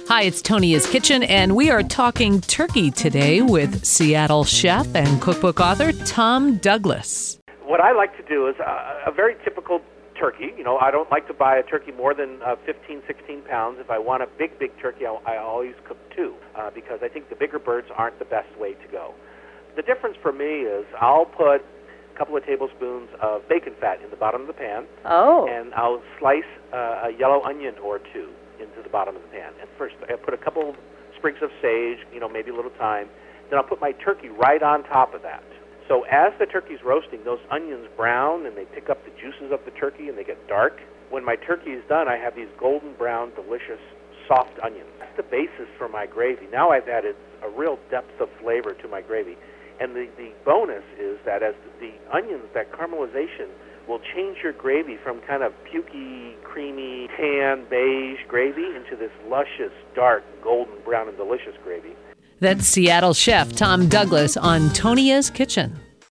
Hi, it's Tonia's Kitchen, and we are talking turkey today with Seattle chef and cookbook author Tom Douglas. What I like to do is a very typical turkey. You know, I don't like to buy a turkey more than 15, 16 pounds. If I want a big turkey, I always cook two because I think the bigger birds aren't the best way to go. The difference for me is I'll put a couple of tablespoons of bacon fat in the bottom of the pan. Oh. And I'll slice a yellow onion or two into the bottom of the pan. And first, I put a couple sprigs of sage, maybe a little thyme. Then I'll put my turkey right on top of that. So as the turkey's roasting, those onions brown and they pick up the juices of the turkey and they get dark. When my turkey is done, I have these golden brown, delicious, soft onions. That's the basis for my gravy. Now I've added a real depth of flavor to my gravy. And the bonus is that as the onions, that caramelization will change your gravy from kind of pukey, creamy, tan, beige gravy into this luscious, dark, golden brown and delicious gravy. That's Seattle chef Tom Douglas on Tonia's Kitchen.